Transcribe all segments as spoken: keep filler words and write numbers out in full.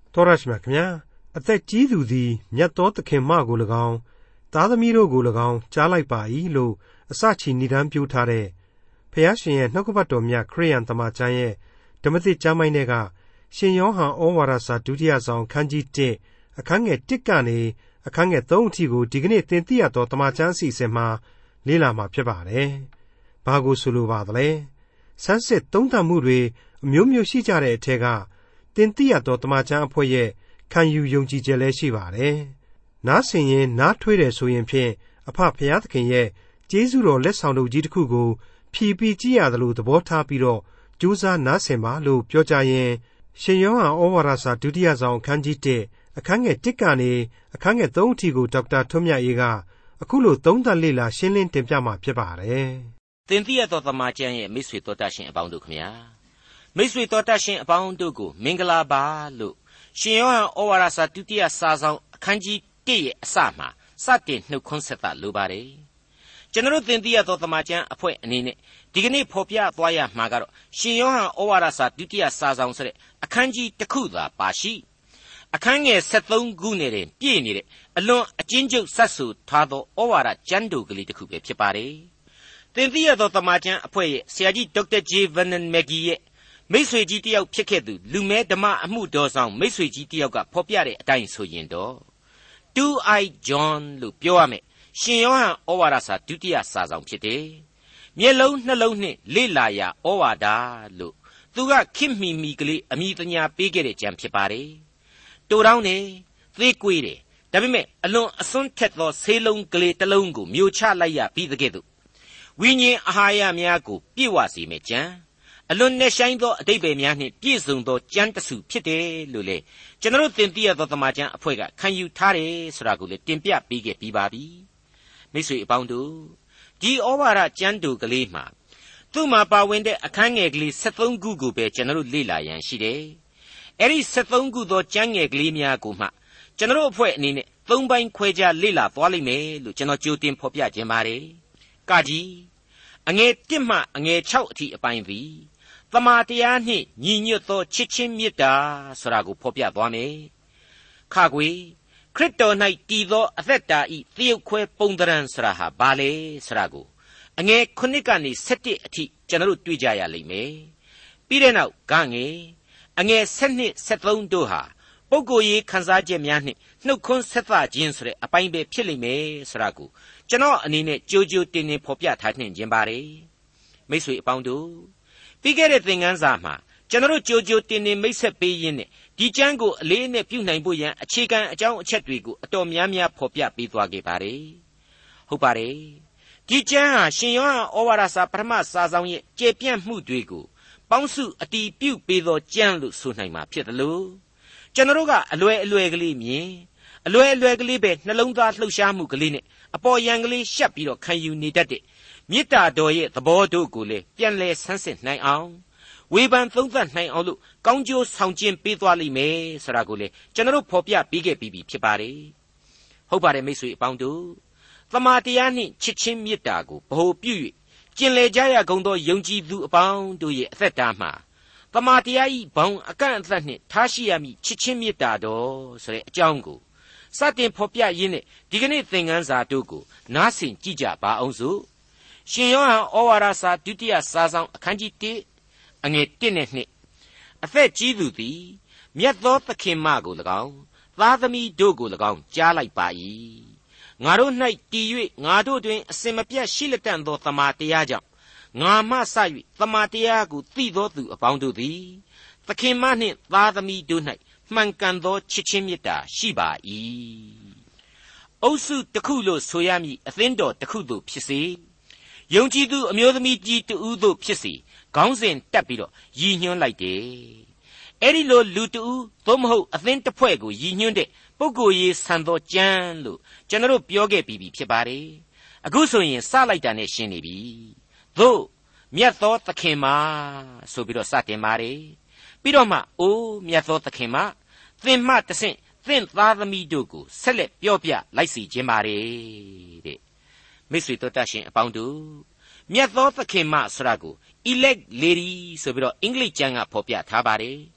သောရရှိမြခင်ဗျာအသက်ကြီးသူသည်မြတ်သောသခင်မကို၎င်းသားသမီးတို့ကို၎င်းကြားလိုက်ပါ၏လို့အစချီနိဒန်းပြုထားတဲ့ဖျားရှင်ရဲ့နှုတ်ကပတ်တော်မြတ်ခရစ်ယာန်တမန်ကျမ်းရဲ့ဓမ္မသစ်ကျမ်းပိုင်းတွေကရှင်ယောဟန်ဩဝါဒစာဒုတိယဆောင်ခန်းကြီးတစ်အခန်းငယ်တစ်ကနေအခန်းငယ်သုံးအထိကိုဒီကနေ့သင်သိရသောတမန်ကျမ်းအစီအစဉ်မှာလေ့လာမှာဖြစ်ပါတယ်။ဘာကိုဆိုလိုပါသလဲ။ဆန်းစစ်သုံးသပ်မှုတွေအမျိုးမျိုးရှိကြတဲ့အထက်ကသင်သိရသောတမန်ကျမ်းအဖွဲ့ရဲ့ခံယူယုံကြည်ချက်လည်းရှိပါတယ်။နားဆင်ရင်နားထွေးတယ်ဆိုရင်ဖြင့်အဖဖရာသခင်ရဲ့ကျေးဇူးတော်လက်ဆောင်တို့ကြီးတစ်ခုကိုဖြည့်ပြီးကြည့်ရတယ်လို့သဘောထားပြီးတော့ကြိုးစားနားဆင်ပါလို့ပြောကြရင်ရှင်ယောဟန်ဩဝါဒစာဒုတိယဆောင်အခန်းကြီးတစ်အခန်းငယ်တစ်ကနေအခန်းငယ်သုံးအထိကိုဒေါက်တာထွန်းမြတ်အေးကအခုလိုသုံးသပ်လေ့လာရှင်းလင်းတင်ပြမှာဖြစ်ပါတယ်။သင်သိရသောတမန်ကျမ်းရဲ့မိတ်ဆွေတော်တတ်ရှင်အပေါင်းတို့ခမညာမိတ်ဆွေတော်တတ်ရှင်အပေါင်းတို့ကိုမင်္ဂလာပါလို့ရှင်ယောဟန်ဩဝါဒစာဒုတိယစာဆောင်အခန်းကြီးတစ်ရဲ့အစမှာစတင်နှုတ်ခွန်းဆက်တာလိုပါတယ်။ကျွန်တော်သင်သိရသောတမန်ကျမ်းအဖွဲ့အနေနဲ့ဒီကနေ့ဖော်ပြသွားရမှာကတော့ရှင်ယောဟန်ဩဝါဒစာဒုတိယစာဆောင်ဆိုတဲ့အခန်းကြီးတစ်ခုသာပါရှိအခန်းငယ်ဆက်သုံးခုနဲ့ပြည့်နေတဲ့အလွန်အကျဉ်းချုပ်ဆက်ဆူထားသောဩဝါဒကျမ်းတိုကလေးတစ်ခုပဲဖြစ်ပါတယ်။သင်သိရသောတမန်ကျမ်းအဖွဲ့ရဲ့ဆရာကြီးဒေါက်တာဂျေဗန်နန်မက်ဂီရဲ့မိတ်ဆွေကြီးတယောက်ဖြစ်ခဲ့သူလူမဲဓမ္မအမှုတော်ဆောင်မိတ်ဆွေကြီးတယောက်ကဖော်ပြတဲ့အတိုင်းဆိုရင်တော့ two-eyed John လို့ပြောရမယ်ရှင်ယောဟန်ဩဝါဒစာဒုတိယစာဆောင်ဖြစ်တယ်။မျက်လုံးနှလုံးနဲ့လေ့လာရာဩဝါဒလို့သူကခင်မီမီကလေးအမိတညာပေးခဲ့တဲ့ကျမ်းဖြစ်ပါတယ်။တိုတောင်းတယ်သေကွေးတယ်ဒါပေမဲ့အလွန်အစွန်းထက်သောဆေးလုံးကလေးတစ်လုံးကိုမျိုးချလိုက်ရပြီးတဲ့ကဲ့သို့ဝိညာဉ်အာဟာရများကိုပြည့်ဝစေမယ့်ကျမ်းအလွန်နဲ့ဆိုင်သောအတိတ်ပဲများနှင့်ပြည့်စုံသောကျမ်းတစ်စုဖြစ်တယ်လို့လေကျွန်တော်သင်သိရသောတမန်ကျမ်းအဖွဲ့ကခံယူထားတယ်ဆိုတာကိုလေတင်ပြပေးခဲ့ပြီးပါပြီမိတ်ဆွေအပေါင်းတို့ဒီဩဝါဒကျမ်းတိုကလေးမှာသူ့မှာပါဝင်တဲ့အခန်းငယ်ကလေးဆက်သုံးခုကိုပဲကျွန်တော်လေ့လာရန်ရှိတယ်အဲ့ဒီဆက်သုံးခုသောကျမ်းငယ်ကလေးများကိုမှကျွန်တော်အဖွဲ့အနေနဲ့သုံးပိုင်းခွဲခြားလေ့လာသွားလိမ့်မယ်လို့ကျွန်တော်ကြိုတင်ဖော်ပြခြင်းပါတယ်ကကြီးအငယ်တစ်မှအငယ်၆အထိအပိုင်းသည်သမာတရားနှင့်ညီညွတ်သောချစ်ချင်းမေတ္တာဆိုတာကိုဖော်ပြသွားမယ်။ခါကွေခရစ်တော်၌တည်သောအသက်တာဤသရုပ်ခွဲပုံသဏ္ဍာန်ဆိုတာဟာဘာလဲဆိုတာကိုအငယ်ခုနှစ်ကနေဆယ့်တစ်အထိကျွန်တော်တို့တွေ့ကြရလိမ့်မယ်။ပြီးတဲ့နောက်ဂငယ်အငယ်ဆယ့်နှစ်ဆယ့်သုံးတို့ဟာပုဂ္ဂိုလ်ရေးခန်းစားချက်များနှင့်နှုတ်ခွန်းဆက်သခြင်းဆိုတဲ့အပိုင်းပဲဖြစ်လိမ့်မယ်ဆိုတာကိုကျွန်တော်အနေနဲ့ကြိုကြိုတင်တင်ဖော်ပြထားနှင့်ခြင်းပါတယ်။မိတ်ဆွေအပေါင်းတို့ပြီးခဲ့တဲ့သင်ခန်းစာမှာကျွန်တော်ကြိုကြိုတင်တင်မိတ်ဆက်ပေးရင်းနဲ့ဒီကျမ်းကိုအလေးအနက်ပြုနိုင်ဖို့ရန်အခြေခံအကြောင်းအချက်တွေကိုအတော်များများဖော်ပြပေးသွားခဲ့ပါတယ်။ဟုတ်ပါတယ်။ဒီကျမ်းဟာရှင်ယောဟန်ဩဝါဒစာပထမစာဆောင်ရဲ့ကျေပြန့်မှုတွေကိုပေါင်းစုအတီးပြုတ်ပေးသောကျမ်းလို့ဆိုနိုင်မှာဖြစ်တယ်လို့ကျွန်တော်ကအလွယ်အလွယ်ကလေးမြင်အလွယ်အလွယ်ကလေးပဲနှလုံးသားလှုပ်ရှားမှုကလေးနဲ့အပေါ်ယံကလေးရှက်ပြီးတော့ခံယူနေတတ်တဲ့မေတ္တာတော်ရဲ့သဘောတို့ကိုလည်းပြန်လည်ဆန်းစစ်နိုင်အောင်ဝေဖန်သုံးသပ်နိုင်အောင်လို့ကောင်းကျိုးဆောင်ကျဉ်ပေးသွားလိမ့်မယ်ဆိုတာကိုလည်းကျွန်တော်ဖော်ပြပေးခဲ့ပြီးပြီဖြစ်ပါတယ်ဟုတ်ပါတယ်မိတ်ဆွေအပေါင်းတို့သမာတရားနှင့်ချစ်ချင်းမေတ္တာကိုဗဟုပြု၍ကျင်လည်ကြရကုန်သောယုံကြည်သူအပေါင်းတို့ရဲ့အသက်တာမှာသမာတရားဤဘောင်အကန့်အသတ်နှင့်ထားရှိရမည်ချစ်ချင်းမေတ္တာတော်ဆိုတဲ့အကြောင်းကိုစတင်ဖော်ပြရင်းနဲ့ဒီကနေ့သင်ခန်းစာတို့ကိုနားဆင်ကြည့်ကြပါအောင်စို့ရှင်ယောဟန်ဩဝါဒစာဒုတိယစာဆောင်အခန်းကြီးတစ်အငယ်တစ်နဲ့နှစ်အသက်ကြီးသူသည်မြတ်သောသခင်မကို၎င်းသားသမီးတို့ကို၎င်းကြားလိုက်ပါ၏ငါတို့၌တည်၍ငါတို့တွင်အစင်မပြတ်ရှိလက်တန့်သောသမာတရားကြောင့်ငါမှစ၍သမာတရားကိုသိသောသူအပေါင်းတို့သည်သခင်မနှင့်သားသမီးတို့၌မှန်ကန်သောချစ်ချင်းမေတ္တာရှိပါ၏အုပ်စုတစ်ခုလို့ဆိုရမည်အသင်းတော်တစ်ခုသို့ဖြစ်စေယုံကြည်သူအမျိုးသမီးကြီးတဦးတို့ဖြစ်စေခေါင်းစဉ်တက်ပြီးတော့ရည်ညွှန်းလိုက်တယ်အဲ့ဒီလိုလူတဦးသို့မဟုတ်အသင်းတစ်ဖွဲ့ကိုရည်ညွှန်းတဲ့ပုဂ္ဂိုလ်ရေးဆန်သောကျမ်းလို့ကျွန်တော်တို့ပြောခဲ့ပြီးပြီဖြစ်ပါတယ်အခုဆိုရင်စလိုက်တာနဲ့ရှင်းနေပြီသို့မြတ်သောသခင်မဆိုပြီးတော့စတင်ပါတယ်ပြီးတော့မှအိုးမြတ်သောသခင်မသင်မှတဆင့်သင်သားသမီးတို့ကိုဆက်လက်ပြောပြလိုက်စီခြင်းပါတယ်တဲ့မိတ်ဆွေတို့တတ်ရှင်အပေါင်းတို့မြတ်သောသခင်မဆိုတာကို elect lady ဆိုပြီးတော့အင်္ဂလိပ်ကျမ်းကဖော်ပြထားပါတယ်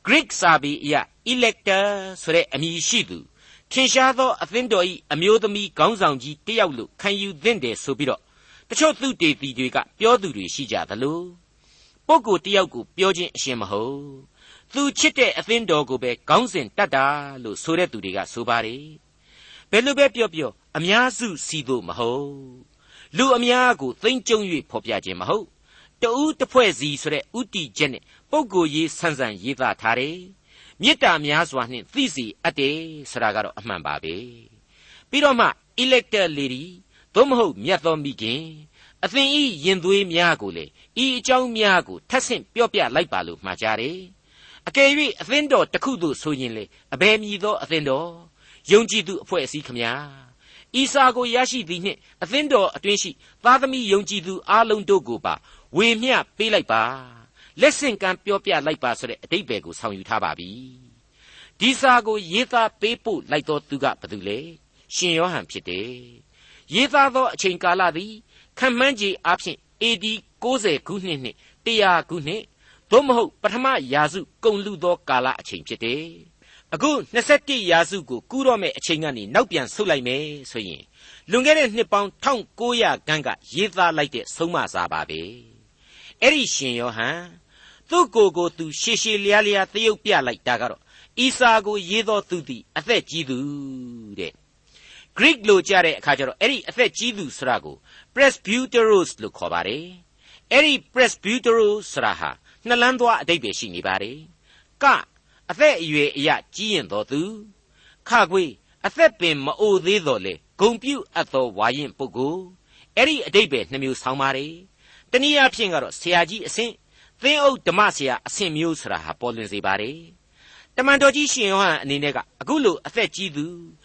Greek စာပေအရ elector ဆိုတဲ့အမည်ရှိသူထင်ရှားသောအသင်းတော်၏အမျိုးသမီးခေါင်းဆောင်ကြီးတစ်ယောက်လို့ခံယူသင့်တယ်ဆိုပြီးတော့တချို့သူတေသီတွေကပြောသူတွေရှိကြသလိုပုဂ္ဂိုလ်တစ်ယောက်ကိုပြောခြင်းအရှင်မဟုတ်သူချစ်တဲ့အသင်းတော်ကိုပဲခေါင်းစဉ်တတ်တာလို့ဆိုတဲ့သူတွေကဆိုပါတယ်ဘယ်လိုပဲပြောပြောအများစုစီတို့မဟုတ်လူအများကိုသိမ့်ကျုံ၍ဖော်ပြခြင်းမဟုတ်တဦးတစ်ဖွဲ့စီဆိုတဲ့ဥတီချက်နဲ့ပုဂ္ဂိုလ်ရေးဆန်းဆန်းရေးသားထားတယ်မေတ္တာများစွာနှင့်သိစီအပ်တယ်ဆိုတာကတော့အမှန်ပါပဲပြီးတော့မှ elector lady သို့မဟုတ်မြတ်သောမိခင်အသင်ဤရင်သွေးများကိုလေဤအကြောင်းများကိုထပ်ဆင့်ပြောပြလိုက်ပါလို့မှာကြားတယ်အကယ်၍အသင်းတော်တစ်ခုသို့ဆိုရင်လေအဘယ်မည်သောအသင်းတော်ယုံကြည်သူအဖွဲ့အစည်းခမညာဤစာကိုရရှိသည်နှင့်အသင်းတော်အတွင်းရှိသားသမီးယုံကြည်သူအားလုံးတို့ကိုပါဝေမျှပေးလိုက်ပါလက်ဆင့်ကမ်းပြောပြလိုက်ပါဆိုတဲ့အဓိပ္ပာယ်ကိုဆောင်ယူထားပါပြီဒီစာကိုရေးသားပေးပို့လိုက်တော်သူကဘယ်သူလဲရှင်ယောဟန်ဖြစ်တယ်ရေးသားသောအချိန်ကာလသည်ခန့်မှန်းခြေအားဖြင့် အေ ဒီ ကိုးဆယ်ခုနှစ်နှင့်၁၀၀ခုနှစ်သို့မဟုတ်ပထမရာစုကုန်လူသောကာလအချိန်ဖြစ်တယ်အခုနှစ်ဆယ့်တစ်ရာစုကိုကူးတော့မဲ့အချိန်ကနေနောက်ပြန်ဆုတ်လိုက်မယ်ဆိုရင်လွန်ခဲ့တဲ့နှစ်ပေါင်း၁၉၀၀ခန့်ကရေးသားလိုက်တဲ့ဆုံးမစာပါပဲအဲ့ဒီရှင်ယောဟန်သူ့ကိုယ်ကိုသူရှေရှေလျားလျားသရုပ်ပြလိုက်တာကတော့ဤစာကိုရေးတော်သူသည်အသက်ကြီးသူတဲ့ Greek လို့ကြားတဲ့အခါကျတော့အဲ့ဒီအသက်ကြီးသူဆိုတာကို presbyteros လို့ခေါ်ပါတယ်အဲ့ဒီ presbyteros ဆိုတာဟာနှလန်းသွားအဓိပ္ပာယ်ရှိနေပါတယ်ကအသက်အရွယ်အရကြီးရင်တော်သူခခွေအသက်ပင်မအိုသေးတော့လေဂုံပြုအပ်သောဝါရင်ပုဂ္ဂိုလ်အဲ့ဒီအဓိပ္ပာယ်နှမျိုးဆောင်ပါတယ်တနည်းအားဖြင့်ကတော့ဆရာကြီးအဆင့်သင်းအုပ်ဓမ္မဆရာအဆင့်မျိုးဆိုတာဟာပေါ်လွင်စေပါတယ်တမန်တော်ကြီးရှင်ယောဟန်အနေနဲ့ကအခုလိုအသက်ကြီးသူ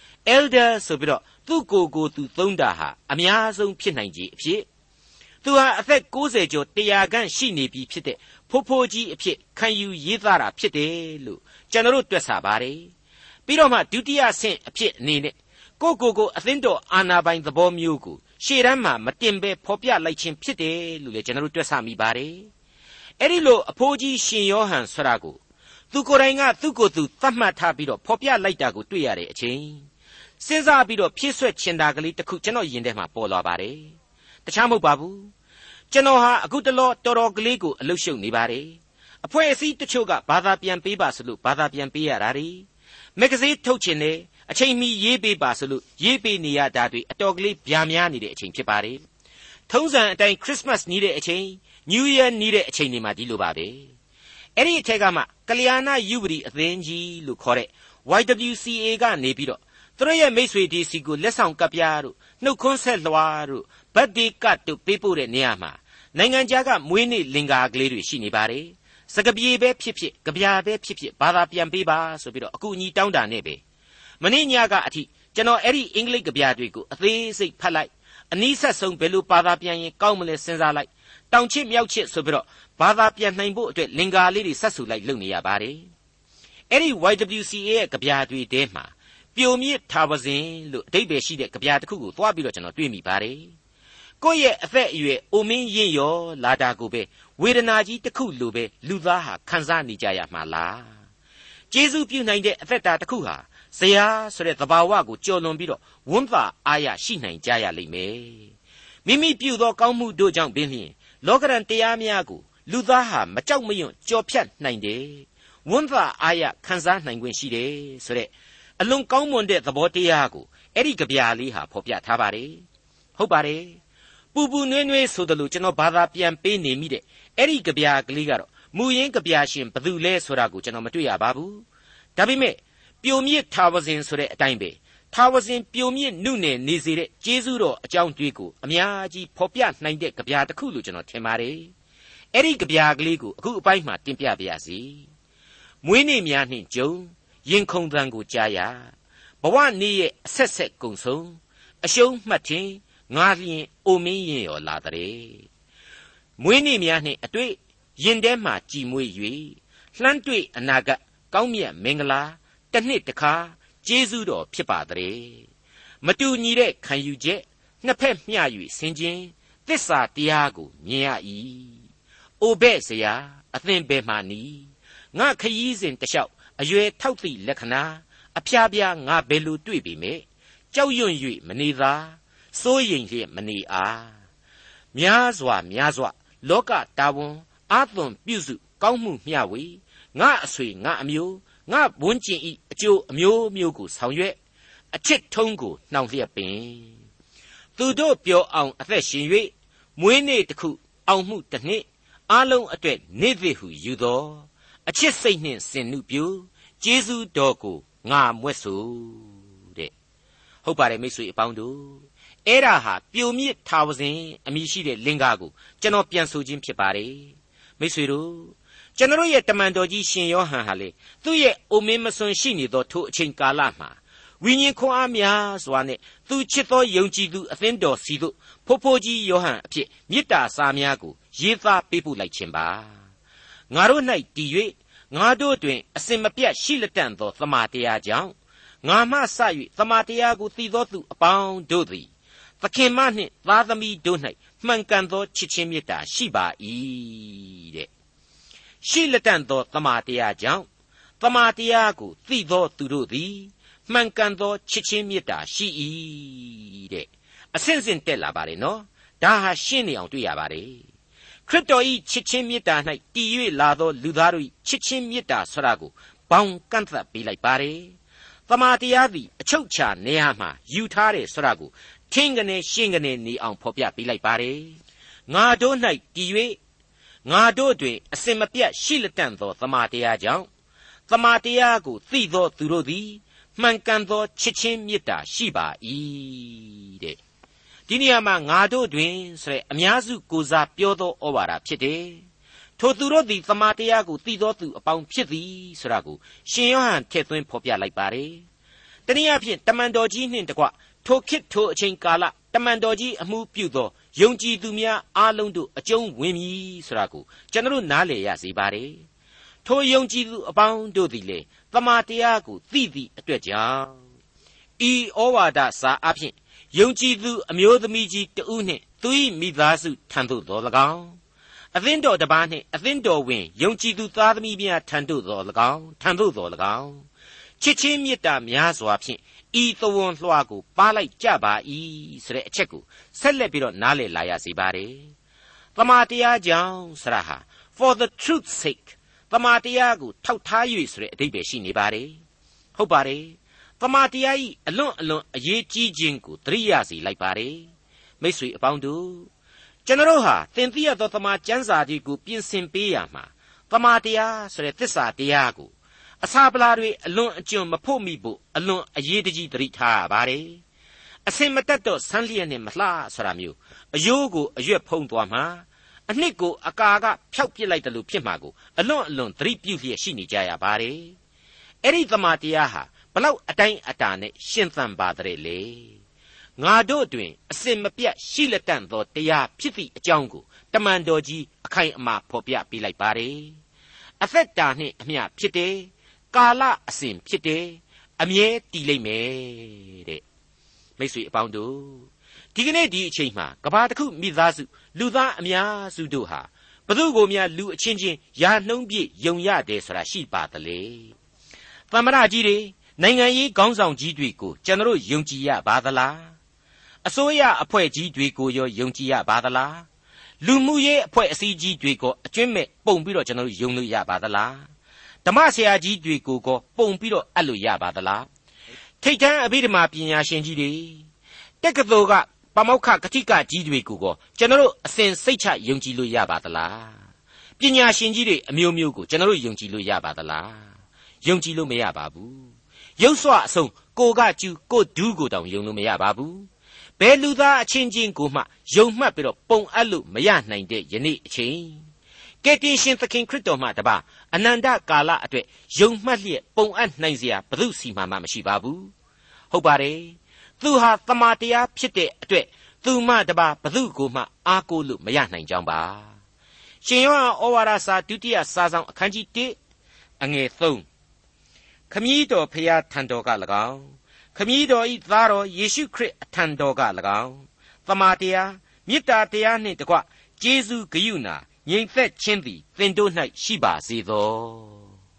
elder ဆိုပြီးတော့သူ့ကိုယ်ကိုသူသုံးတာဟာအများဆုံးဖြစ်နိုင်ခြေအဖြစ်သူဟာအသက်ကိုးဆယ်ကျော်တရာခန့်ရှိနေပြီဖြစ်တဲ့ဖိုးဖိုးကြီးအဖြစ်ခံယူရေးသားတာဖြစ်တယ်လို့ကျွန်တော်တို့တွက်ဆပါတယ်ပြီးတော့မှဒုတိယဆင့်အဖြစ်အနေနဲ့ကိုကိုကိုအသင်းတော်အာနာပိုင်သဘောမျိုးကိုရှေ့တန်းမှာမတင်ပဲဖော်ပြလိုက်ခြင်းဖြစ်တယ်လို့လည်းကျွန်တော်တို့တွက်ဆမိပါတယ်အဲ့ဒီလိုအဖိုးကြီးရှင်ယောဟန်ဆိုတာကိုသူကိုယ်တိုင်ကသူ့ကိုယ်သူသတ်မှတ်ထားပြီးတော့ဖော်ပြလိုက်တာကိုတွေ့ရတဲ့အချိန်စဉ်းစားပြီးတော့ဖြည့်ဆွက်ချင်တာကလေးတစ်ခုကျွန်တော်ယင်ထဲမှာပေါ်လာပါတယ်တခြားမဟုတ်ပါဘူးကျွန်တော်ဟာအခုတလောတော်တော်ကလေးကိုအလုရှုပ်နေပါတယ်အဖွဲ့အစည်းတချို့ကဘာသာပြန်ပေးပါဆိုလို့ဘာသာပြန်ပေးရတာတွေမဂ္ဂဇင်းထုတ်ချင်တယ်အချိန်မီရေးပေးပါဆိုလို့ရေးပေးနေရတာတွေအတော်ကလေးဗျာများနေတဲ့အချိန်ဖြစ်ပါတယ်ထုံးစံအတိုင်းခရစ်စမတ်နီးတဲ့အချိန် New Year နီးတဲ့အချိန်တွေမှာဒီလိုပါပဲအဲ့ဒီအထက်ကမှကလျာဏယူဝတီအသင်းကြီးလို့ခေါ်တဲ့ ဝိုင် ဒဘလျူ စီ အေ ကနေပြီးတော့သူတို့ရဲ့မိတ်ဆွေဒီစီကိုလက်ဆောင်ကပ်ပြားတို့နှုတ်ခွန်းဆက်လွှာတို့ဘတ်ဒေးကတ်တို့ပေးပို့တဲ့နေရာမှာနိုင်ငံခြားကမွေးနေ့လင်္ကာကလေးတွေရှိနေပါတယ်စကပြေပဲဖြစ်ဖြစ်ကြပြာပဲဖြစ်ဖြစ်ဘာသာပြန်ပေးပါဆိုပြီးတော့အကူအညီတောင်းတာနဲ့ပဲမနေ့ညကအထိကျွန်တော်အဲ့ဒီအင်္ဂလိပ်ကြပြာတွေကိုအသေးစိတ်ဖတ်လိုက်အနည်းဆက်ဆုံးဘယ်လိုဘာသာပြန်ရင်ကောင်းမလဲစဉ်းစားလိုက်တောင်ချစ်မြောက်ချစ်ဆိုပြီးတော့ဘာသာပြန်နိုင်ဖို့အတွက်လင်္ကာလေးတွေဆက်ဆူလိုက်လုပ်နေရပါတယ်အဲ့ဒီ ဝိုင် ဒဘလျူ စီ အေ ရဲ့ကြပြာတွေထဲမှာပျိုမြစ်ထားပါစဉ်လို့အဓိပ္ပာယ်ရှိတဲ့ကြပြာတစ်ခုကိုသွားပြီးတော့ကျွန်တော်တွေ့မိပါတယ်ကိုယ့်ရဲ့အသက်အရွယ်အိုမင်းရင့်ရောလာတာကိုပဲဝေဒနာကြီးတစ်ခုလိုပဲလူသားဟာခံစားနေကြရမှာလားကျေးဇူးပြုနိုင်တဲ့အသက်တာတစ်ခုဟာဇရာဆိုတဲ့သဘာဝကိုကြော်လွန်ပြီးတော့ဝန်းသာအားရရှိနိုင်ကြရလိမ့်မယ်မိမိပြုသောကောင်းမှုတို့ကြောင့်ပင်လျှင်လောကရန်တရားများကိုလူသားဟာမကြောက်မရွံ့ကြော်ဖြတ်နိုင်တယ်ဝန်းသာအားရခံစားနိုင်ခွင့်ရှိတယ်ဆိုတဲ့အလွန်ကောင်းမွန်တဲ့သဘောတရားကိုအဲ့ဒီကြပြာလေးဟာဖော်ပြထားပါတယ်ဟုတ်ပါတယ်ပူပူနွေးနွေးဆိုတယ်လို့ကျွန်တော်ဘာသာပြန်ပေးနေမိတဲ့အဲ့ဒီကြပြာကလေးကတော့မူရင်းကြပြာရှင်ဘယ်သူလဲဆိုတာကိုကျွန်တော်မတွေ့ရပါဘူးဒါပေမဲ့ပြိုမြစ်ထာဝစဉ်ဆိုတဲ့အတိုင်းပဲထာဝစဉ်ပြိုမြစ်နုနယ်နေစေတဲ့ကျေးဇူးတော်အကြောင်းတွေကိုအများကြီးဖော်ပြနိုင်တဲ့ကြပြာတစ်ခုလို့ကျွန်တော်ထင်ပါတယ်အဲ့ဒီကြပြာကလေးကိုအခုအပိုင်းမှာတင်ပြပါရစေမွေးနေ့များနှင့်ကြုံရင်ခုန်သံကိုကြားရဘဝနေ့ရဲ့အဆက်ဆက်ကုံဆုံးအရှုံးမှတ်ခြင်းငါလျင်အိုမင်းရင်ရောလာတဲ့မွေးနေ့များနှင့်အတွေ့ရင်ထဲမှကြည်မွေ့၍လှမ်းတွေ့အနာဂတ်ကောင်းမြတ်မင်္ဂလာတစ်နှစ်တစ်ခါကျေးဇူးတော်ဖြစ်ပါတဲ့မတူညီတဲ့ခံယူချက်နှစ်ဖက်မျှ၍ဆင်ခြင်းသစ္စာတရားကိုမြင်ရ၏အိုဘဲ့စရာအသင်ဘယ်မှနီငါခရီးစဉ်တလျှောက်အရွယ်ထောက်သည့်လက္ခဏာအဖျားပြားငါဘယ်လိုတွေ့ပြီမေကြောက်ရွံ့၍မနေသာစိုးရိမ်လျက်မနေအားများစွာများစွာလောကတာဝန်အာသွန်ပြုစုကောင်းမှုမျှဝေငါအဆွေငါအမျိုးငါဘွန်းကျင်ဤအကျိုးအမျိုးမျိုးကိုဆောင်ရွက်အချစ်ထုံးကိုနှောင်လျက်ပင်သူတို့ပြောအောင်အသက်ရှင်၍မွေးနေ့တစ်ခုအောင်မှုတစ်နှစ်အားလုံးအတွက်နေ့သစ်ဟုယူသောအချစ်စိတ်နှင့်စင်နုပြူကျေးဇူးတော်ကိုငါမွဲ့ဆိုတဲ့ဟုတ်ပါတယ်မိတ်ဆွေအပေါင်းတို့အဲ့ဒါဟာပြိုမြစ်ထာဝစဉ်အမည်ရှိတဲ့လင်္ကာကိုကျွန်တော်ပြန်ဆိုခြင်းဖြစ်ပါတယ်မိတ်ဆွေတို့ကျွန်တော်ရဲ့တမန်တော်ကြီးရှင်ယောဟန်ဟာလေသူ့ရဲ့အိုမင်းမစွန်ရှိနေသောထိုအချိန်ကာလမှာဝိညာဉ်ခွန်အားများစွာနဲ့သူချစ်သောယုံကြည်သူအသင်းတော်စီတို့ဖိုးဖိုးကြီးယောဟန်အဖြစ်မေတ္တာစာများကိုရေးသားပေးပို့လိုက်ခြင်းပါငါတို့၌တည်၍ငါတို့တွင်အစင်မပြတ်ရှိလက်တန့်သောသမာတရားကြောင့်ငါမှစ၍သမာတရားကိုသိသောသူအပေါင်းတို့သည်သခင်မနှင့်သားသမီးတို့၌မှန်ကန်သောချစ်ချင်းမေတ္တာရှိပါ၏တဲ့ရှိလက်တန့်သောသမာတရားကြောင့်သမာတရားကိုသိသောသူတို့သည်မှန်ကန်သောချစ်ချင်းမေတ္တာရှိ၏တဲ့အဆင့်ဆင့်တက်လာပါတယ်နော်ဒါဟာရှင်းနေအောင်တွေ့ရပါတယ်ခရစ်တော်၏ချစ်ချင်းမေတ္တာ၌တည်၍လာသောလူသားတို့၏ချစ်ချင်းမေတ္တာဆိုတာကိုဘောင်ကန့်သတ်ပေးလိုက်ပါတယ်သမာတရားသည်အချုပ်ချာနေရာမှာယူထားတယ်ဆိုတာကိုထင်းကနေရှင်းကနေနေအောင်ဖော်ပြပေးလိုက်ပါတယ်ငါတို့၌တည်၍ငါတို့တွင်အစင်မပြတ်ရှိလက်တန့်သောသမာတရားကြောင့်သမာတရားကိုသိသောသူတို့သည်မှန်ကန်သောချစ်ချင်းမေတ္တာရှိပါ၏တဲ့ဒီနေရာမှာငါတို့တွင်ဆိုတဲ့အများစုကိုးစားပြောသောဩဝါဒဖြစ်တယ်ထိုသူတို့သည်သမာတရားကိုသိသောသူအပေါင်းဖြစ်သည်ဆိုတာကိုရှင်ယောဟန်ထည့်သွင်းဖော်ပြလိုက်ပါတယ်တနည်းအားဖြင့်တမန်တော်ကြီးနှင့်တကွထိုခေတ်ထိုအချိန်ကာလတမန်တော်ကြီးအမှုပြုသောယုံကြည်သူများအားလုံးတို့အကျုံးဝင်မည်ဆိုတာကိုကျွန်တော်နားလည်ရစေပါတယ်ထိုယုံကြည်သူအပေါင်းတို့သည်လေသမာတရားကိုသိသည့်အတွက်ကြောင့်ဤဩဝါဒစာအဖြစ်ယုံကြည်သူအမျိုးသမီးကြီးတဦးနှင့်သူ၏မိသားစုထံသို့တော်၎င်းအသင်းတော်တစ်ပါးနှင့်အသင်းတော်ဝင်ယုံကြည်သူသားသမီးများထံသို့တော်၎င်းထံသို့တော်၎င်းချစ်ချင်းမေတ္တာများစွာဖြင့်ဤသဝွန်လွှာကိုပါလိုက်ကြပါ၏ဆိုတဲ့အချက်ကိုဆက်လက်ပြီးတော့နားလည်လာရစေပါတယ်သမာတရားကြောင့်ဆရာဟာ for the truth's sake သမာတရားကိုထောက်ထား၍ဆိုတဲ့အဓိပ္ပာယ်ရှိနေပါတယ်ဟုတ်ပါတယ်သမာတရားဤအလွန်အလွန်အရေးကြီးခြင်းကိုသတိရစေလိုက်ပါတယ်မိတ်ဆွေအပေါင်းတို့ကျွန်တော်ဟာသင်သိရသောသမာကျမ်းစာကြီးကိုပြင်ဆင်ပေးရမှာသမာတရားဆိုတဲ့သစ္စာတရားကိုအစာပလာတွေအလွန်အကျွံမဖို့မိဖို့အလွန်အရေးတကြီးသတိထားရပါတယ်အစင်မတက်တော့ဆန်းလျက်နဲ့မလှဆိုတာမျိုးအယိုးကိုအရွက်ဖုံးသွားမှာအနှစ်ကိုအကာကဖျောက်ပစ်လိုက်တယ်လို့ဖြစ်မှာကိုအလွန်အလွန်သတိပြုလျက်ရှိနေကြရပါတယ်အဲ့ဒီသမာတရားဟာဘလောက်အတိုင်းအတာနဲ့ရှင်သန်ပါတဲ့လေငါတို့တွင်အစင်မပြတ်ရှိလက်တန့်သောတရားဖြစ်သည့်အကြောင်းကိုတမန်တော်ကြီးအခိုင်အမာဖော်ပြပေးလိုက်ပါတယ်အသက်တာနှင့်အမျှဖြစ်တယ်ကာလအစဉ်ဖြစ်တယ်အမြဲတည်လိမ့်မယ်တဲ့မိတ်ဆွေအပေါင်းတို့ဒီကနေ့ဒီအချိန်မှာကဘာတစ်ခုမိသားစုလူသားအများစုတို့ဟာဘသူကိုများလူအချင်းချင်းယာနှုံးပြည့်ယုံရတယ်ဆိုတာရှိပါသလဲသမ္မတကြီးတွေနိုင်ငံရေးခေါင်းဆောင်ကြီးတွေကိုကျွန်တော်ယုံကြည်ရပါသလားအစိုးရအဖွဲ့ကြီးတွေကိုရောယုံကြည်ရပါသလားလူမှုရေးအဖွဲ့အစည်းကြီးတွေကိုအကျွင့်မဲ့ပုံပြီးတော့ကျွန်တော်ယုံလို့ရပါသလားဓမ္မဆရာကြီးတွေကိုကောပုံပြီးတော့အပ်လို့ရပါသလားထိတ်တန်းအဘိဓမ္မာပညာရှင်ကြီးတွေတက္ကသိုလ်ကပမောက္ခကတိကကြီးတွေကိုကောကျွန်တော်အစဉ်စိတ်ချယုံကြည်လို့ရပါသလားပညာရှင်ကြီးတွေအမျိုးမျိုးကိုကျွန်တော်ယုံကြည်လို့ရပါသလားယုံကြည်လို့မရပါဘူးရုပ်စွအဆုံးကိုကကျူကိုဒူးကိုတောင်ယုံလို့မရပါဘူးဘယ်လူသားအချင်းချင်းကိုမှယုံမှတ်ပြီးတော့ပုံအပ်လို့မရနိုင်တဲ့ယနေ့အချိန်ကယ်တင်ရှင်သခင်ခရစ်တော်မှတပါအနန္တကာလအတွက်ယုံမှတ်လျက်ပုံအပ်နိုင်เสียဘု து စီမှမရှိပါဘူးဟုတ်ပါတယ်သူဟာတမန်တရားဖြစ်တဲ့အတွက်သူမှတပါဘု து ကိုမှအားကိုးလို့မရနိုင်ကြောင်းပါရှင်ယောဟန်ဩဝါဒစာဒုတိယစာဆောင်အခန်းကြီးတစ်အငယ်သုံးခမည်းတော်ဖျားထံတော်က၎င်းခမည်းတော်ဤသားတော်ယေရှုခရစ်အထံတော်က၎င်းတမန်တရားမေတ္တာတရားနှင့်တကွကျေးဇူးဂရုဏာငြိမ်သက်ခြင်းသည်သင်တို့၌ရှိပါစေသော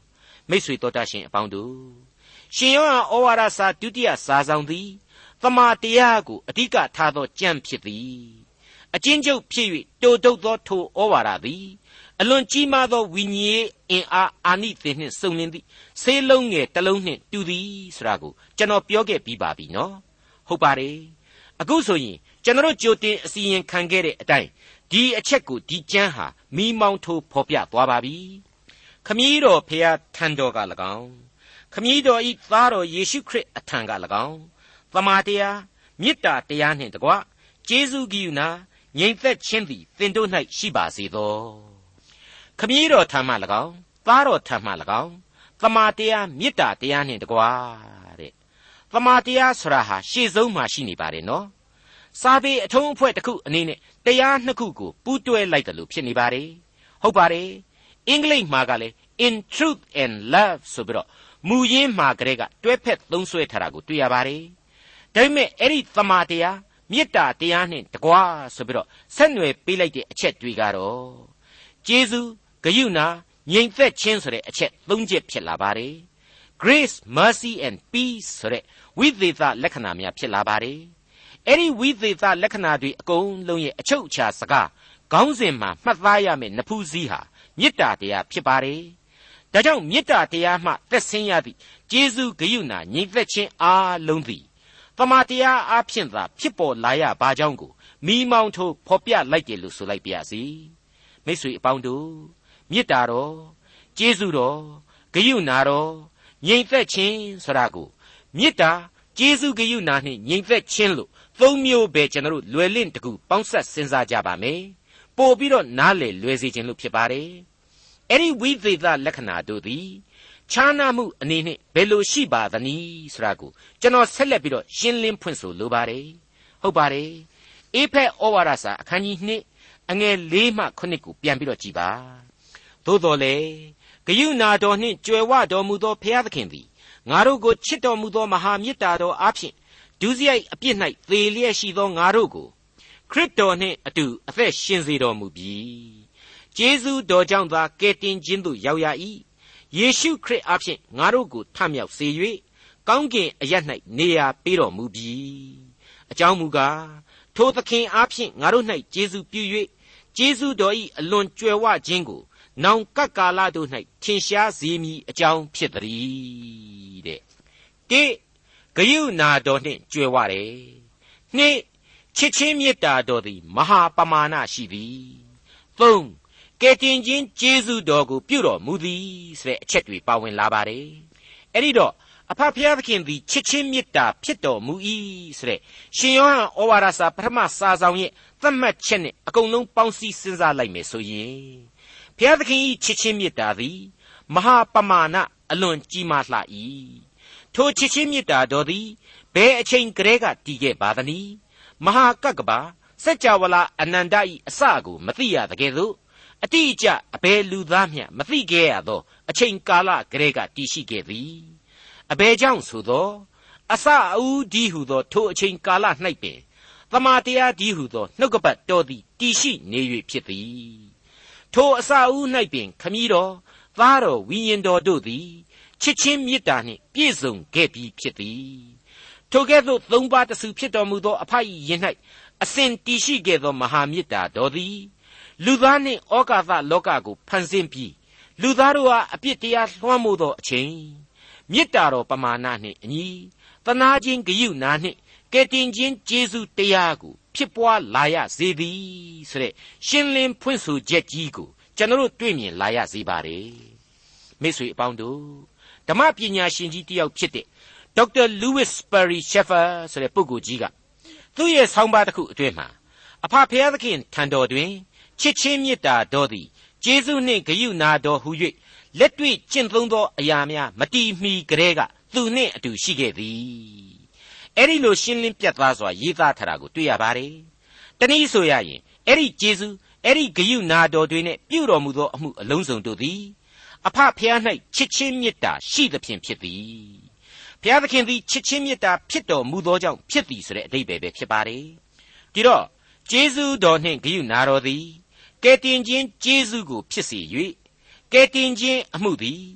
မိတ်ဆွေတော်တတ်ရှင်အပေါင်းတို့ရှင်ယောဟန်ဩဝါဒစာဒုတိယစာဆောင်သည်သမာတရားကိုအဓိကထားသောကျမ်းဖြစ်သည်အချင်းချုပ်ဖြစ်၍တိုးတုပ်သောထိုဩဝါဒသည်အလွန်ကြီးမားသောဝိညာဉ်အင်အားအာနိသင်နှင့်စုံလင်သည့်ဆေးလုံးငယ်တစ်လုံးနှင့်တူသည်ဆိုတာကိုကျွန်တော်ပြောခဲ့ပြီးပါပြီနော်ဟုတ်ပါတယ်အခုဆိုရင်ကျွန်တော်ကြိုတင်အစီရင်ခံခဲ့တဲ့အတိုင်းဒီအချက်ကိုဒီကျမ်းဟာမိမောင်းထိုးဖော်ပြသွားပါပြီခမည်းတော်ဖျားထံတော်က၎င်းခမည်းတော်ဤသားတော်ယေရှုခရစ်အထံက၎င်းသမာတရားမေတ္တာတရားနှင့်တကွကျေးဇူးကရုဏာငြိမ်သက်ခြင်းသည်သင်တို့၌ရှိပါစေသောခမည်းတော်ထံမှ၎င်းသားတော်ထံမှ၎င်းသမာတရားမေတ္တာတရားနှင့်တကွတဲ့သမာတရားဆိုတာဟာရှေ့ဆုံးမှာရှိနေပါတယ်နော်စာပေအထုံးအဖွဲ့တစ်ခုအနေနဲ့တရားနှစ်ခုကိုပူးတွဲလိုက်တယ်လို့ဖြစ်နေပါတယ်ဟုတ်ပါတယ်အင်္ဂလိပ်မှာကလည်း in truth and love ဆိုပြီးတော့မူရင်းမှာကလေးကတွဲဖက်သုံးဆွဲထားတာကိုတွေ့ရပါတယ်ဒါပေမဲ့အဲ့ဒီသမာတရားမေတ္တာတရားနဲ့တကွာဆိုပြီးတော့ဆက်နွယ်ပေးလိုက်တဲ့အချက်တွေကတော့ကျေးဇူးဂရုဏာငြိမ်သက်ခြင်းဆိုတဲ့အချက်သုံးချက်ဖြစ်လာပါတယ် grace mercy and peace ဆိုတဲ့ဝိသေသလက္ခဏာများဖြစ်လာပါတယ်အဲ့ဒီဝိသေသလက္ခဏာတွေအကုန်လုံးရဲ့အချုပ်အခြာစကားခေါင်းစဉ်မှာမှတ်သားရမယ့်နဖူးစည်းဟာမေတ္တာတရားဖြစ်ပါတယ်ဒါကြောင့်မေတ္တာတရားမှသက်ဆင်းရသည့်ကျေးဇူးဂရုဏာငြိမ်သက်ခြင်းအားလုံးသည်သမာတရားအားဖြင့်သာဖြစ်ပေါ်လာရပါကြောင်းကိုမိမောင်းထိုးဖော်ပြလိုက်တယ်လို့ဆိုလိုက်ပါရစေမိတ်ဆွေအပေါင်းတို့မေတ္တာတော်ကျေးဇူးတော်ဂရုဏာတော်ငြိမ်သက်ခြင်းဆိုတာကိုမေတ္တာကျေးဇူးဂရုဏာနှင့်ငြိမ်သက်ခြင်းလို့သုံးမျိုးပဲကျွန်တော်တို့လွယ်လင့်တကူပေါင်းဆက်စဉ်းစားကြပါမယ်ပို့ပြီးတော့နားလေလွယ်စေခြင်းလို့ဖြစ်ပါတယ်အဲ့ဒီဝိသေသလက္ခဏာတို့သည်ခြားနားမှုအနေနဲ့ဘယ်လိုရှိပါသနည်းဆိုတာကိုကျွန်တော်ဆက်လက်ပြီးတော့ရှင်းလင်းဖွင့်ဆိုလိုပါတယ်ဟုတ်ပါတယ်အေဖက်ဩဝါဒစာအခန်းကြီးနှစ်အငယ်၄မှခုနှစ်ကိုပြန်ပြီးတော့ကြည်ပါသို့တော်လေဂရုဏာတော်နှင့်ကြွယ်ဝတော်မူသောဘုရားသခင်သည်ငါတို့ကိုချစ်တော်မူသောမဟာမေတ္တာတော်အားဖြင့်ဒုစရိုက်အပြစ်၌သေလျက်ရှိသောငါတို့ကိုခရစ်တော်နှင့်အတူအသက်ရှင်စေတော်မူပြီကျေးဇူးတော်ကြောင့်သာကယ်တင်ခြင်းသို့ရောက်ရ၏ယေရှုခရစ်အားဖြင့်ငါတို့ကိုထမြောက်စေ၍ကောင်းကင်အရပ်၌နေရာပေးတော်မူပြီအကြောင်းမူကားထိုသခင်အားဖြင့်ငါတို့၌ကျေးဇူးပြု၍ကျေးဇူးတော်၏အလွန်ကြွယ်ဝခြင်းကိုနောင်ကပ်ကာလတို့၌ထင်ရှားစေမည်အကြောင်းဖြစ်သည်တဲ့တိဂရုဏာတော်နှင့်ကြွယ်ဝတယ်နှစ်ချစ်ချင်းမေတ္တာတော်သည်မဟာပမာဏရှိသည်သုံးကယ်တင်ခြင်းကျေးဇူးတော်ကိုပြုတော်မူသည်ဆိုတဲ့အချက်တွေပါဝင်လာပါတယ်အဲ့ဒီတော့အဖဖျားသခင်သည်ချစ်ချင်းမေတ္တာဖြစ်တော်မူ၏ဆိုတဲ့ရှင်ယောဟန်ဩဝါဒစာပထမစာဆောင်ရဲ့သတ်မှတ်ချက်နဲ့အကုန်လုံးပေါင်းစည်းစဉ်းစားလိုက်မယ်ဆိုရင်ဘုရားသခင်၏ချစ်ချင်းမေတ္တာသည်မဟာပမာဏအလွန်ကြီးမားလှ၏ထိုချစ်ချင်းမေတ္တာတော်သည်ဘယ်အချိန်ကလေးကတည်ခဲ့ပါသနည်းမဟာကက္ကပစัจ java လာအနန္တ၏အစကိုမသိရတကယ်သို့အတိအကျအဘယ်လူသားမျှမသိခဲ့ရသောအချိန်ကာလကလေးကတည်ရှိခဲ့သည်အဘယ်ကြောင့်ဆိုသောအစအဦးဒီဟုသောထိုအချိန်ကာလ၌ပင်သမာတရားဒီဟုသောနှုတ်ကပတ်တော်သည်တည်ရှိနေ၍ဖြစ်သည်ထိုအစအဦး၌ပင်ခမည်းတော်သားတော်ဝိညာဉ်တော်တို့သည်ချစ်ချင်းမေတ္တာနှင့်ပြည့်စုံခဲ့ပြီးဖြစ်သည်ထိုကဲ့သို့သုံးပါးတဆူဖြစ်တော်မူသောအဖ၏ယင်၌အစဉ်တည်ရှိခဲ့သောမဟာမေတ္တာတော်သည်လူသားနှင့်ဩကာသလောကကိုဖန်ဆင်းပြီးလူသားတို့ဟာအပြစ်တရားလွှမ်းမိုးသောအချိန်မေတ္တာတော်ပမာဏနှင့်အညီသနာခြင်းဂရုဏာနှင့်ကယ်တင်ခြင်းကျေးဇူးတရားကိုဖြစ်ပွားလာရစေသည်ဆိုတဲ့ရှင်းလင်းဖွင့်ဆိုချက်ကြီးကိုကျွန်တော်တို့တွေ့မြင်လာရစေပါတယ်မိတ်ဆွေအပေါင်းတို့ဓမ္မပညာရှင်ကြီးတယောက်ဖြစ်တဲ့ဒေါက်တာလူးဝစ်စပါရီရှက်ဖာဆိုတဲ့ပုဂ္ဂိုလ်ကြီးကသူ့ရဲ့ဆောင်းပါးတစ်ခုအတွင်းမှာအဖဖျားသခင်ထံတော်တွင်ချစ်ချင်းမေတ္တာတော်သည်ကျေးဇူးနှင့်ဂရုဏာတော်ဟု၍လက်တွေ့ကျင့်သုံးသောအရာများမတီမီကလေးကသူနှင့်အတူရှိခဲ့သည်အဲ့ဒီလိုရှင်းလင်းပြတ်သားစွာရေးသားထားတာကိုတွေ့ရပါတယ်တနည်းဆိုရရင်အဲ့ဒီကျေးဇူးအဲ့ဒီဂရုဏာတော်တွေနဲ့ပြုတော်မူသောအမှုအလုံးစုံတို့သည်အဖဖျား၌ချစ်ချင်းမေတ္တာရှိသဖြင့်ဖြစ်သည်ဘုရားသခင်သည်ချစ်ချင်းမေတ္တာဖြစ်တော်မူသောကြောင့်ဖြစ်သည်ဆိုတဲ့အဓိပ္ပာယ်ပဲဖြစ်ပါတယ်ဒီတော့ကျေးဇူးတော်နှင့်ဂရုဏာတော်သည်ကယ်တင်ခြင်းကျေးဇူးကိုဖြစ်စေ၍ကယ်တင်ခြင်းအမှုသည်ဘု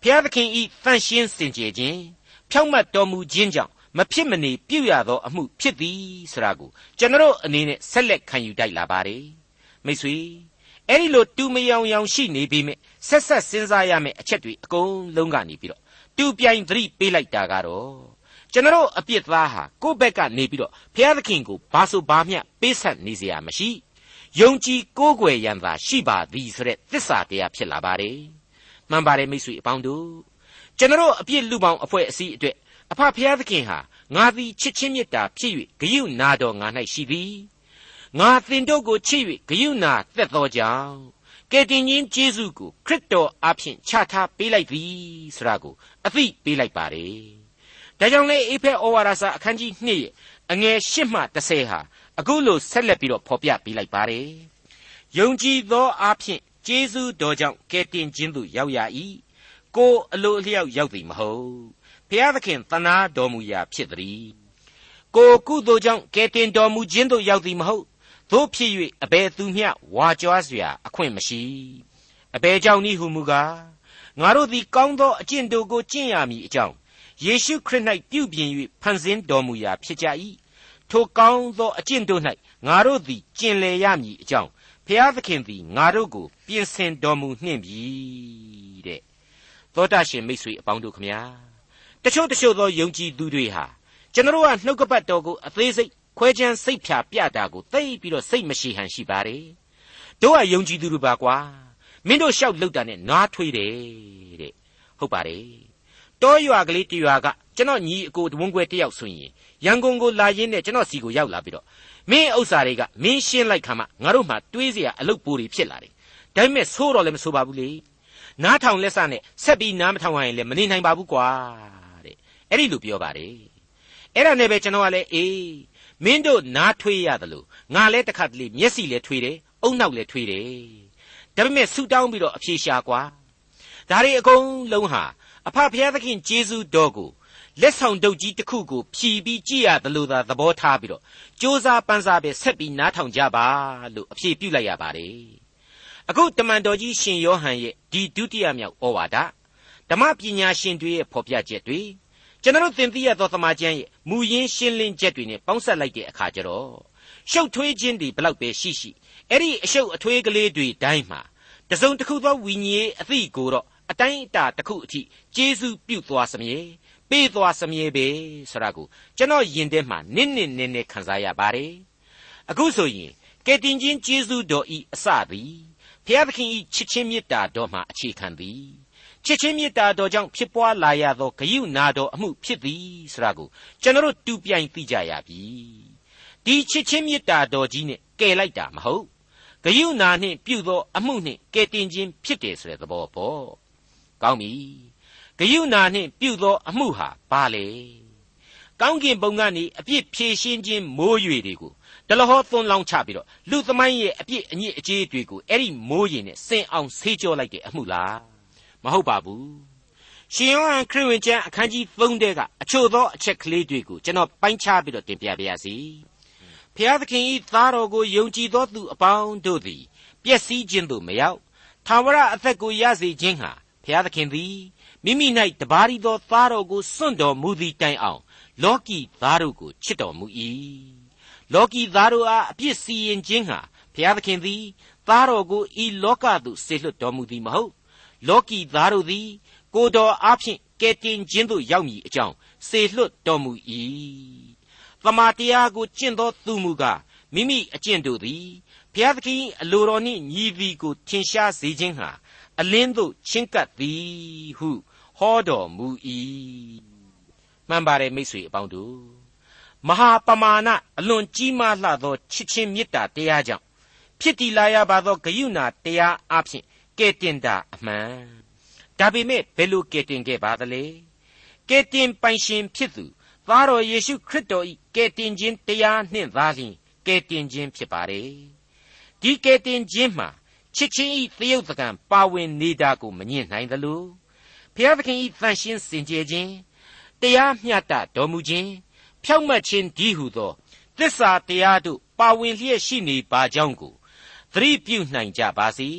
ဖျားသခင်ဤတန်ရှင်းစင်ကြယ်ခြင်းဖြောင့်မတ်တော်မူခြင်းကြောင့်မဖြစ်မနေပြုရသောအမှုဖြစ်သည်ဆိုတာကိုကျွန်တော်အနေနဲ့ဆက်လက်ခံယူတိုက်လာပါတယ်မိတ်ဆွေအဲ့ဒီလိုတူမယောင်ယောင်ရှိနေပြီမဲ့ဆက်ဆက်စဉ်းစားရမယ့်အချက်တွေအကုန်လုံးကနေပြီးတော့တူပြိုင်သတိပေးလိုက်တာကတော့ကျွန်တော်အပြစ်သားဟာကိုယ့်ဘက်ကနေပြီးတော့ဘုရားသခင်ကိုဘာဆိုဘာမျှပေးဆက်နေเสียမရှိယုံကြည်ကိုးကွယ်ရန်သာရှိပါသည်ဆိုတဲ့သစ္စာတရားဖြစ်လာပါတယ်မှန်ပါတယ်မိတ်ဆွေအပေါင်းတို့ကျွန်တော်အပြစ်လူပေါင်းအဖွဲ့အစည်းအတွက်အဖဘုရားသခင်ဟာငါသည်ချစ်ချင်းမြတ်တာဖြစ်၍ဂရုနာတော်ငါ၌ရှိသည်ငါသင်တို့ကိုချစ်၍ဂရုနာသက်သောကြောင့်ကယ်တင်ရှင်ယေရှုကိုခရစ်တော်အဖင်ချထားပေးလိုက်သည်ဆိုတာကိုအသိပေးလိုက်ပါတယ်ဒါကြောင့်လေအေဖဲဩဝါဒစာအခန်းကြီးနှစ်ရဲ့အငယ်၈မှ၁၀ဟာအခုလိုဆက်လက်ပြီးတော့ဖော်ပြပေးလိုက်ပါတယ်ယုံကြည်သောအဖင်ယေရှုတော်ကြောင့်ကယ်တင်ခြင်းသို့ရောက်ရ၏ကိုယ်အလိုအလျောက်ရောက်သည်မဟုတ်ဘုရားသခင်သနာတော်မူရာဖြစ်သည်ကိုယ်ကုသိုလ်ကြောင့်ကယ်တင်တော်မူခြင်းသို့ရောက်သည်မဟုတ်သို့ဖြစ်၍အဘယ်သူမျှဝါကြွားเสียအခွင့်မရှိအဘယ်ကြောင့်နည်းဟုမူကားငါတို့သည်ကောင်းသောအကျင့်တို့ကိုကျင့်ရမည်အကြောင်းယေရှုခရစ်၌ပြုပြင်၍ဖန်ဆင်းတော်မူရာဖြစ်ကြ၏ထိုကောင်းသောအကျင့်တို့၌ငါတို့သည်ကျင့်လည်ရမည်အကြောင်းဘုရားသခင်သည်ငါတို့ကိုပြင်ဆင်တော်မူနှင့်ပြီတဲ့သောတာရှင်မိတ်ဆွေအပေါင်းတို့ခမညာတချို့တချို့သောယုံကြည်သူတွေဟာကျွန်တော်ကနှုတ်ကပတ်တော်ကိုအသေးစိတ်ခွဲခြမ်းစိတ်ဖြာပြတာကိုသိပြီးတော့စိတ်မရှိဟန်ရှိပါတယ်တို့ကယုံကြည်သူတွေပါကွာမင်းတို့လျှောက်လှုပ်တာနဲ့နားထွေးတယ်တဲ့ဟုတ်ပါတယ်တောရွာကလေးတရွာကကျွန်တော်ညီအကိုဝန်းခွဲတယောက်ဆိုရင်ရန်ကုန်ကိုလာရင်းနဲ့ကျွန်တော်စီကိုရောက်လာပြီးတော့မင်းဥစ္စာတွေကမင်းရှင်းလိုက်ခါမှငါတို့မှတွေးเสียအလုပ်ပိုးတွေဖြစ်လာတယ်ဒါပေမဲ့ဆိုးတော့လည်းမဆိုးပါဘူးလေနားထောင်လက်စနဲ့ဆက်ပြီးနားမထောင်ရင်လည်းမနေနိုင်ပါဘူးကွာတဲ့အဲ့ဒီလိုပြောပါတယ်အဲ့ဒါနဲ့ပဲကျွန်တော်ကလည်းအေးမင်းတို့နားထွေးရတယ်လို့ငါလည်းတစ်ခါတလေမျက်စိလည်းထွေးတယ်အုံနောက်လည်းထွေးတယ်ဒါပေမဲ့ဆူတောင်းပြီးတော့အဖြေရှာကွာဒါတွေအကုန်လုံးဟာအဖဘုရားသခင်ယေရှုတော်ကိုလက်ဆောင်တုပ်ကြီးတစ်ခုကိုဖြီးပြီးကြည့်ရတယ်လို့သာသဘောထားပြီးတော့စ조사ပန်းစားပဲဆက်ပြီးနားထောင်ကြပါလို့အဖြေပြုလိုက်ရပါတယ်အခုတမန်တော်ကြီးရှင်ယောဟန်ရဲ့ဒီဒုတိယမြောက်ဩဝါဒဓမ္မပညာရှင်တွေရဲ့ဖော်ပြချက်တွေကျွန်တော်သင်သိရသောသမာကျမ်းရဲ့မူရင်းရှင်းလင်းချက်တွေနဲ့ပေါင်းစပ်လိုက်တဲ့အခါကျတော့ရှုပ်ထွေးခြင်းတွေဘလောက်ပဲရှိရှိအဲ့ဒီအရှုပ်အထွေးကလေးတွေတိုင်းမှာတစုံတစ်ခုသောဝိညာဉ်အသည့်ကိုတော့အတိုင်းအတာတစ်ခုအထိကျေးဇူးပြုသွားစမြဲပေးသွားစမြဲပဲဆိုတာကိုကျွန်တော်ယင်ထဲမှာနစ်နစ်နဲနဲခံစားရပါတယ်အခုဆိုရင်ကယ်တင်ခြင်းကျေးဇူးတော်ဤအစသည်ဘုရားသခင်ဤချစ်ချင်းမေတ္တာတော်မှာအခြေခံသည်ချစ်ချင်းမေတ္တာတော်ကြောင့်ဖြစ်ပွားလာရသောဂရုဏာတော်အမှုဖြစ်သည်ဆိုတာကိုကျွန်တော်တူပြိုင်သိကြရပြီဒီချစ်ချင်းမေတ္တာတော်ကြီးနဲ့ကယ်လိုက်တာမဟုတ်ဂရုဏာနှင့်ပြုသောအမှုနှင့်ကယ်တင်ခြင်းဖြစ်တယ်ဆိုတဲ့သဘောပေါ့ကောင်းပြီဂရုဏာနှင့်ပြုသောအမှုဟာဘာလဲကောင်းကင်ဘုံကနေအပြစ်ဖြေရှင်းခြင်းမိုးရွေတွေကိုတလဟောသွန်းလောင်းချပြီးတော့လူသမိုင်းရဲ့အပြစ်အညစ်အကြေးတွေကိုအဲ့ဒီမိုးရင်နဲ့စင်အောင်ဆေးကြောလိုက်တဲ့အမှုလားမဟုတ်ပါဘူးရှင်ယောဟန်ခရစ်ဝင်ကျမ်းအခန်းကြီးသုံးထဲကအချို့သောအချက်ကလေးတွေကိုကျွန်တော်ပိုင်းခြားပြီးတော့တင်ပြပါရစေဖျားသခင်ဤသားတော်ကိုယုံကြည်သောသူအပေါင်းတို့သည်ပျက်စီးခြင်းသို့မရောက်ထာဝရအသက်ကိုရစေခြင်းဟာဖျားသခင်သည်မိမိ၌တပါးရီသောသားတော်ကိုစွန့်တော်မူသည့်တိုင်အောင်လောကီသားတို့ကိုချစ်တော်မူ၏လောကီသားတို့အားအပြစ်စီရင်ခြင်းဟာဘုရားသခင်သည်သားတော်ကိုဤလောကသို့ဆေလွတ်တော်မူသည်မဟုတ်လောကီသားတို့သည်ကိုယ်တော်အားဖြင့်ကယ်တင်ခြင်းသို့ရောက်မည်အကြောင်းဆေလွတ်တော်မူ၏သမာတရားကိုကျင့်သောသူမူကားမိမိအကျင့်တို့သည်ဘုရားသခင်အလိုတော်နှင့်ညီသည်ကိုထင်ရှားစေခြင်းဟာအလင်းသို့ချဉ်ကပ်သည်ဟုဟောတော်မူ၏မှန်ပါတယ်မိတ်ဆွေအပေါင်းတို့မဟာပမာဏအလွန်ကြီးမားလှသောချစ်ချင်းမေတ္တာတရားကြောင့်ဖြစ်တည်လာရပါသောဂရုဏာတရားအဖြစ်ကဲ့တင်တာအမှန်ဒါပေမဲ့ဘယ်လိုကဲ့တင်ခဲ့ပါသလဲကဲ့တင်ပိုင်ရှင်ဖြစ်သူသားတော်ယေရှုခရစ်တော်၏ကဲ့တင်ခြင်းတရားနှင့်သာလျှင်ကဲ့တင်ခြင်းဖြစ်ပါတယ်ဒီကဲ့တင်ခြင်းမှာချစ်ချင်းဤသရုပ်သကန်ပါဝင်နေတာကိုမညှင်းနိုင်သလိုဘုရားသခင်ဤသန့်ရှင်းစင်ကြယ်ခြင်းတရားမျှတတော်မူခြင်းဖြောင့်မတ်ခြင်းဒီဟုသောသစ္စာတရားတို့ပါဝင်လျက်ရှိနေပါကြောင်းကိုသတိပြုနိုင်ကြပါစေ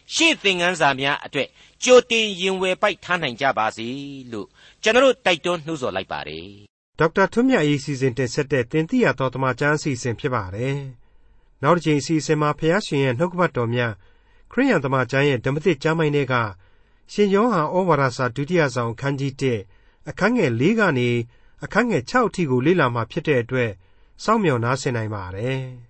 ရှေ့သင်ခန်းစာများအတွက်ကြိုတင်ရင်ဝယ်ပိုက်ထားနိုင်ကြပါစေလို့ကျွန်တော်တိုက်တွန်းနှိုးဆော်လိုက်ပါတယ်ဒေါက်တာထွန်းမြတ်အေးစီစဉ်တင်ဆက်တဲ့တင်ပြတော်တမချန်းအစီအစဉ်ဖြစ်ပါတယ်နောက်တစ်ချိန်အစီအစဉ်မှာဖျားရှင်ရဲ့နှုတ်ကပတ်တော်များခရိယန်တမချန်းရဲ့ဓမ္မသစ်ကျမ်းပိုင်းတွေကရှင်ယောဟန်ဩဝါဒစာဒုတိယဆောင်အခန်းကြီးတစ်အခန်းငယ်၄ကနေအခန်းငယ်၆အထိကိုလေ့လာမှာဖြစ်တဲ့အတွက်စောင့်မျှော်နားဆင်နိုင်ပါတယ်